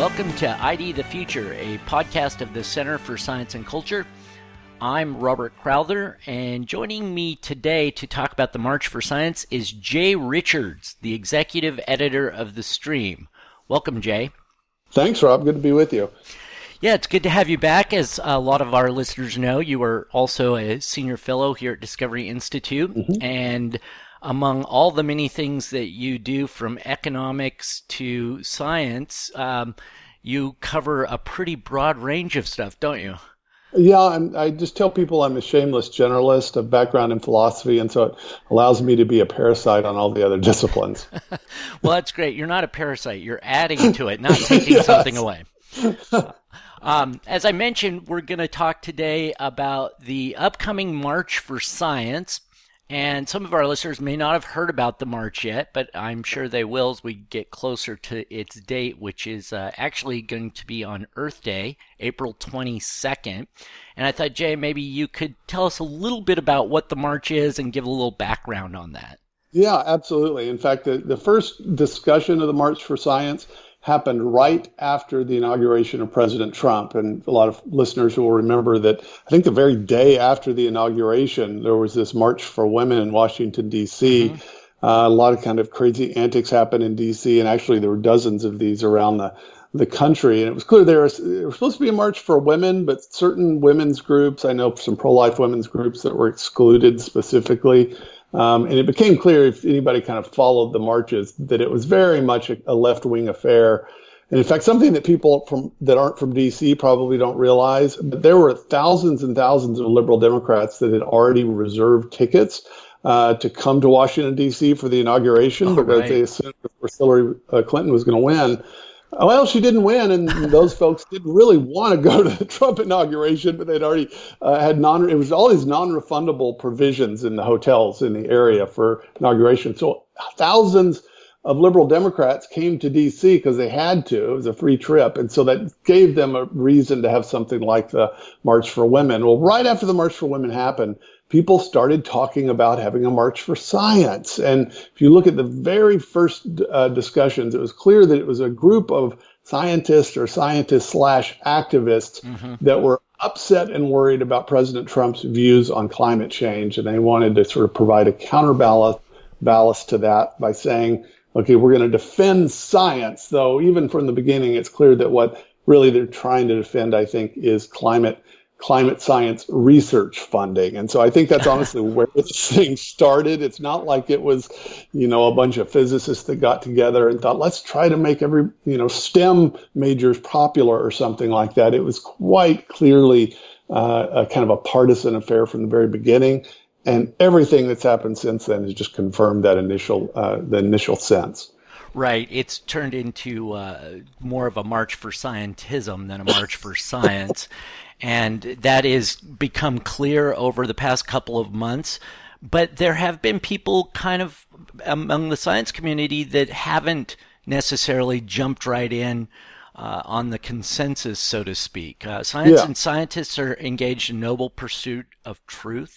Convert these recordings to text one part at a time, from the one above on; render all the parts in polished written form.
Welcome to ID the Future, a podcast of the Center for Science and Culture. I'm Robert Crowther, and joining me today to talk about the March for Science is Jay Richards, the executive editor of The Stream. Welcome, Jay. Thanks, Rob. Good to be with you. Yeah, it's good to have you back. As a lot of our listeners know, you are also a senior fellow here at Discovery Institute, and among all the many things that you do, from economics to science, you cover a pretty broad range of stuff, don't you? Yeah, I just tell people I'm a shameless generalist, a background in philosophy, and so it allows me to be a parasite on all the other disciplines. Well, that's great. You're not a parasite. You're adding to it, not taking something away. As I mentioned, we're going to talk today about the upcoming March for Science. And some of our listeners may not have heard about the march yet, but I'm sure they will as we get closer to its date, which is actually going to be on Earth Day, April 22nd. And I thought, Jay, maybe you could tell us a little bit about what the march is and give a little background on that. Yeah, absolutely. In fact, the first discussion of the March for Science happened right after the inauguration of President Trump. And a lot of listeners will remember that I think the very day after the inauguration, there was this March for Women in Washington, D.C. A lot of kind of crazy antics happened in D.C., and actually there were dozens of these around the country. And it was clear there was supposed to be a march for women, but certain women's groups, I know some pro-life women's groups that were excluded specifically. And it became clear, if anybody kind of followed the marches, that it was very much a left-wing affair. And in fact, something that people that aren't from D.C. probably don't realize, but there were thousands and thousands of liberal Democrats that had already reserved tickets to come to Washington, D.C. for the inauguration because they assumed Hillary Clinton was going to win. Well, she didn't win, and those folks didn't really want to go to the Trump inauguration, but they'd already had it was all these non-refundable provisions in the hotels in the area for inauguration. So thousands of liberal Democrats came to D.C. because they had to. It was a free trip, and so that gave them a reason to have something like the March for Women. Well, right after the March for Women happened, people started talking about having a March for Science. And if you look at the very first discussions, it was clear that it was a group of scientists or scientists/activists that were upset and worried about President Trump's views on climate change. And they wanted to sort of provide a counterbalance to that by saying, okay, we're going to defend science, though even from the beginning, it's clear that what really they're trying to defend, I think, is climate science research funding. And so I think that's honestly where this thing started. It's not like it was, a bunch of physicists that got together and thought, let's try to make every, STEM majors popular or something like that. It was quite clearly a kind of a partisan affair from the very beginning. And everything that's happened since then has just confirmed that the initial sense. Right. It's turned into more of a march for scientism than a march for science. And that has become clear over the past couple of months. But there have been people kind of among the science community that haven't necessarily jumped right in on the consensus, so to speak. Science and scientists are engaged in noble pursuit of truth.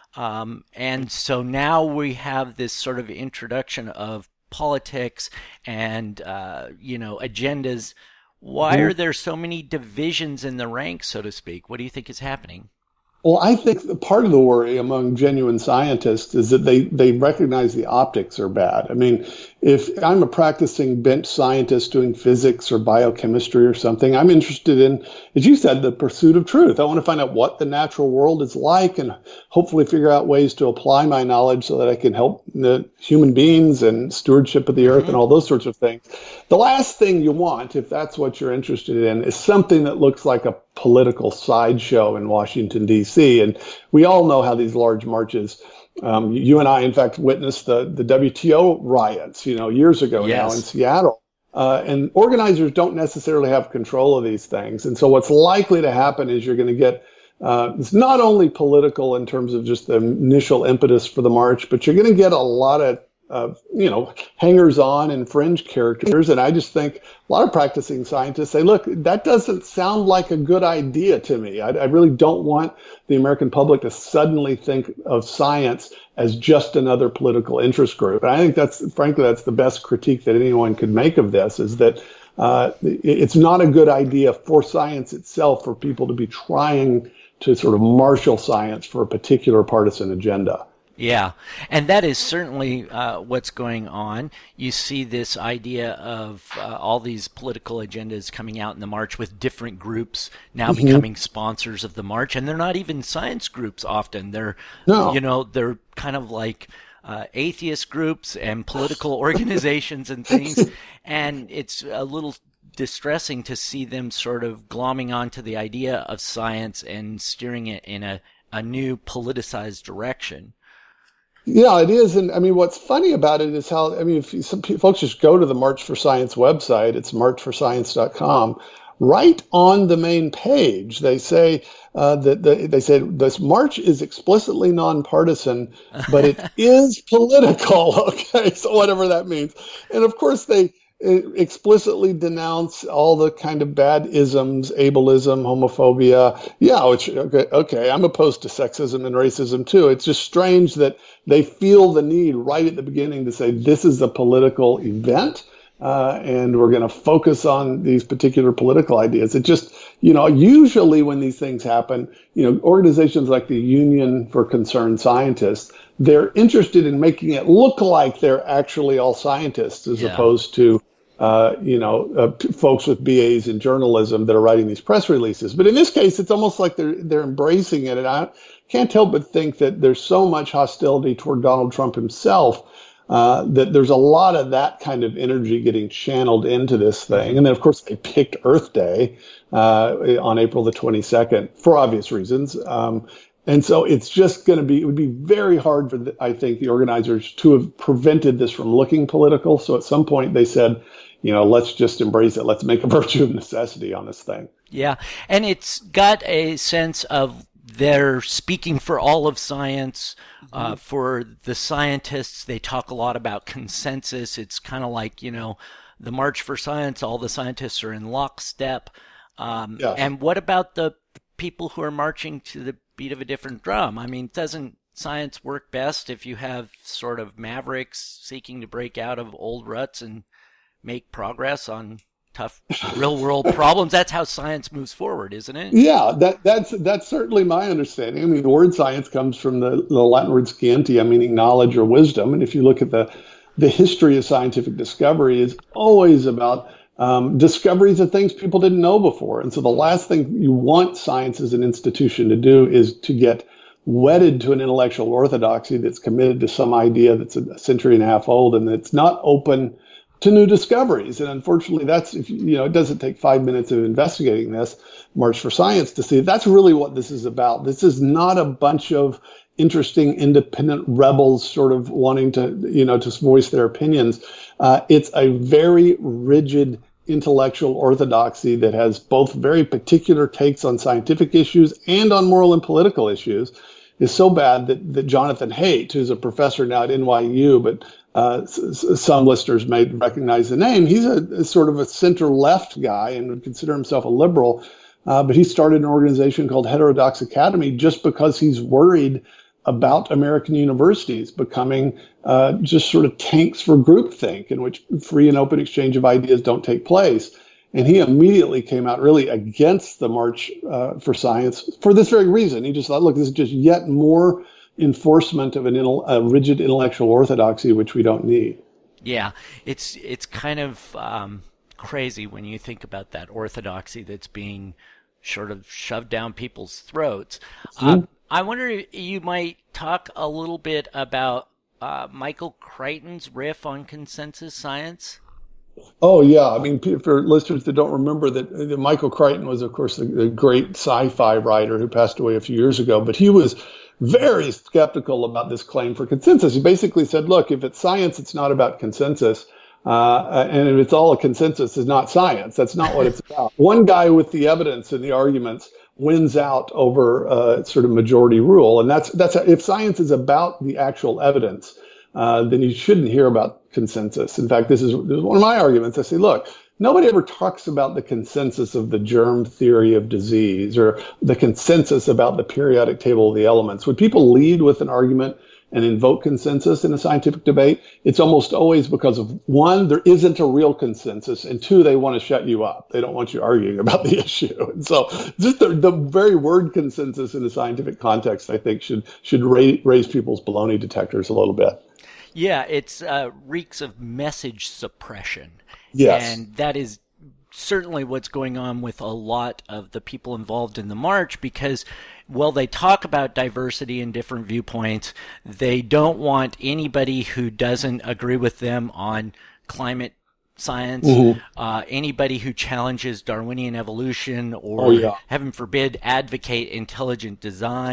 And so now we have this sort of introduction of politics and, agendas. Why are there so many divisions in the ranks, so to speak? What do you think is happening? Well, I think part of the worry among genuine scientists is that they recognize the optics are bad. I mean, if I'm a practicing bench scientist doing physics or biochemistry or something, I'm interested in, as you said, the pursuit of truth. I want to find out what the natural world is like and hopefully figure out ways to apply my knowledge so that I can help the human beings and stewardship of the earth and all those sorts of things. The last thing you want, if that's what you're interested in, is something that looks like a political sideshow in Washington, D.C. And we all know how these large marches, you and I, in fact, witnessed the WTO riots, years ago now in Seattle. And organizers don't necessarily have control of these things. And so what's likely to happen is you're going to get it's not only political in terms of just the initial impetus for the march, but you're going to get a lot of hangers-on and fringe characters. And I just think a lot of practicing scientists say, look, that doesn't sound like a good idea to me. I really don't want the American public to suddenly think of science as just another political interest group. And I think that's the best critique that anyone could make of this, is that it's not a good idea for science itself for people to be trying to sort of marshal science for a particular partisan agenda. Yeah, and that is certainly what's going on. You see this idea of all these political agendas coming out in the march with different groups now becoming sponsors of the march, and they're not even science groups often. They're, they're kind of like atheist groups and political organizations and things, and it's a little distressing to see them sort of glomming onto the idea of science and steering it in a new politicized direction. Yeah, it is. And I mean, what's funny about it is how, I mean, if some folks just go to the March for Science website, it's marchforscience.com. Right on the main page, they say they say this march is explicitly nonpartisan, but it is political. Okay, so whatever that means. And of course, they explicitly denounce all the kind of bad isms, ableism, homophobia. Yeah, which, okay, I'm opposed to sexism and racism too. It's just strange that they feel the need right at the beginning to say this is a political event, and we're going to focus on these particular political ideas. It just, usually when these things happen, organizations like the Union for Concerned Scientists, they're interested in making it look like they're actually all scientists as opposed to folks with BAs in journalism that are writing these press releases. But in this case, it's almost like they're embracing it. And I can't help but think that there's so much hostility toward Donald Trump himself that there's a lot of that kind of energy getting channeled into this thing. And then, of course, they picked Earth Day on April the 22nd for obvious reasons. And so it's just it would be very hard for, I think, the organizers to have prevented this from looking political. So at some point they said, let's just embrace it. Let's make a virtue of necessity on this thing. Yeah. And it's got a sense of they're speaking for all of science. For the scientists, they talk a lot about consensus. It's kind of like, the March for Science, all the scientists are in lockstep. And what about the people who are marching to the beat of a different drum? I mean, doesn't science work best if you have sort of mavericks seeking to break out of old ruts and make progress on tough real world problems? That's how science moves forward, isn't it? Yeah, that's certainly my understanding. I mean, the word science comes from the Latin word scientia, meaning knowledge or wisdom. And if you look at the history of scientific discovery, is always about discoveries of things people didn't know before. And so the last thing you want science as an institution to do is to get wedded to an intellectual orthodoxy that's committed to some idea that's a century and a half old and that's not open to new discoveries. And unfortunately, that's, it doesn't take 5 minutes of investigating this March for Science to see that's really what this is about. This is not a bunch of interesting independent rebels sort of wanting to, to voice their opinions. It's a very rigid intellectual orthodoxy that has both very particular takes on scientific issues and on moral and political issues. Is so bad that Jonathan Haidt, who's a professor now at NYU, but some listeners may recognize the name, he's a sort of a center-left guy and would consider himself a liberal, but he started an organization called Heterodox Academy just because he's worried about American universities becoming just sort of tanks for groupthink in which free and open exchange of ideas don't take place. And he immediately came out really against the March for Science for this very reason. He just thought, look, this is just yet more enforcement of a rigid intellectual orthodoxy, which we don't need. Yeah, it's kind of crazy when you think about that orthodoxy that's being sort of shoved down people's throats. I wonder if you might talk a little bit about Michael Crichton's riff on consensus science. Oh, yeah. I mean, for listeners that don't remember that Michael Crichton was, of course, the great sci-fi writer who passed away a few years ago, but he was very skeptical about this claim for consensus. He basically said, look, if it's science, it's not about consensus. And if it's all a consensus, it's not science. That's not what it's about. One guy with the evidence and the arguments wins out over sort of majority rule. And that's if science is about the actual evidence, then you shouldn't hear about consensus. In fact, this is one of my arguments. I say, look, nobody ever talks about the consensus of the germ theory of disease or the consensus about the periodic table of the elements. When people lead with an argument, and invoke consensus in a scientific debate, it's almost always because of, one, there isn't a real consensus, and two, they want to shut you up. They don't want you arguing about the issue. And so just the very word consensus in a scientific context, I think, should raise people's baloney detectors a little bit. Yeah, it's reeks of message suppression. Yes. And that is certainly what's going on with a lot of the people involved in the march, because while they talk about diversity and different viewpoints, they don't want anybody who doesn't agree with them on climate science, anybody who challenges Darwinian evolution or, heaven forbid, advocate intelligent design.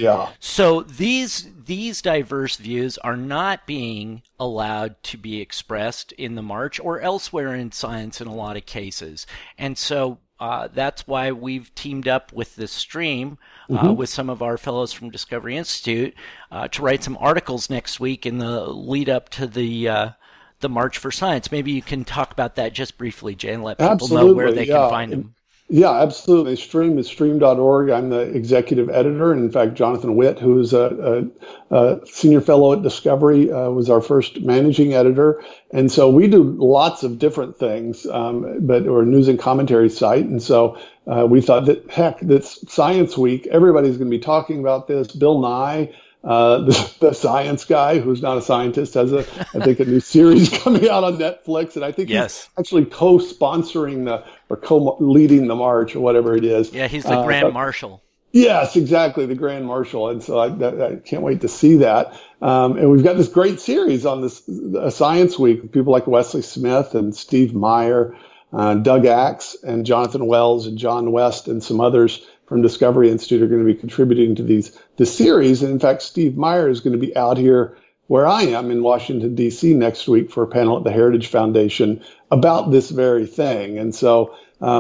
So these diverse views are not being allowed to be expressed in the march or elsewhere in science in a lot of cases. And so that's why we've teamed up with the Stream with some of our fellows from Discovery Institute to write some articles next week in the lead up to the March for Science. Maybe you can talk about that just briefly, Jay, and let people know where they can find them. Yeah, absolutely. Stream is stream.org. I'm the executive editor. And in fact, Jonathan Witt, who's a senior fellow at Discovery, was our first managing editor. And so we do lots of different things, but we're a news and commentary site. And so we thought that, heck, this Science Week, everybody's going to be talking about this. Bill Nye, the science guy who's not a scientist, has I think a new series coming out on Netflix, and I think he's actually co-sponsoring or co-leading the march or whatever it is. Yeah, he's the Grand Marshal. Yes, exactly, the Grand Marshal, and so I can't wait to see that. And we've got this great series on this Science Week with people like Wesley Smith and Steve Meyer, Doug Axe, and Jonathan Wells and John West, and some others from Discovery Institute are going to be contributing to this series. And in fact, Steve Meyer is going to be out here where I am in Washington, D.C. next week for a panel at the Heritage Foundation about this very thing. And so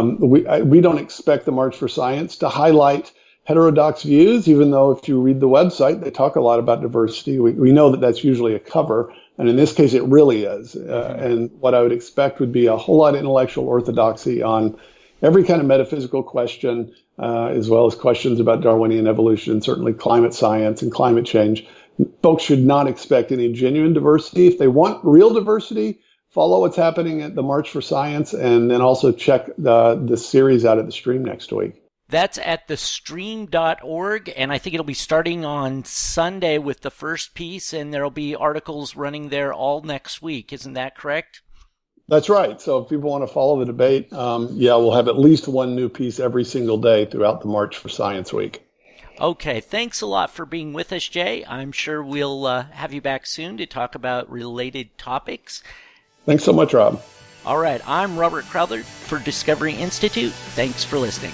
we don't expect the March for Science to highlight heterodox views, even though if you read the website, they talk a lot about diversity. We know that that's usually a cover. And in this case, it really is. And what I would expect would be a whole lot of intellectual orthodoxy on every kind of metaphysical question, as well as questions about Darwinian evolution, certainly climate science and climate change. Folks should not expect any genuine diversity. If they want real diversity, follow what's happening at the March for Science, and then also check the series out at the Stream next week. That's at thestream.org, and I think it'll be starting on Sunday with the first piece, and there'll be articles running there all next week. Isn't that correct? That's right. So if people want to follow the debate, we'll have at least one new piece every single day throughout the March for Science Week. Okay, thanks a lot for being with us, Jay. I'm sure we'll have you back soon to talk about related topics. Thanks so much, Rob. All right, I'm Robert Crowther for Discovery Institute. Thanks for listening.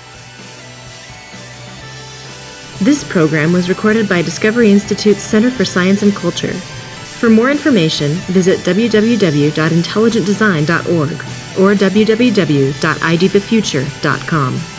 This program was recorded by Discovery Institute's Center for Science and Culture. For more information, visit www.intelligentdesign.org or www.idthefuture.com.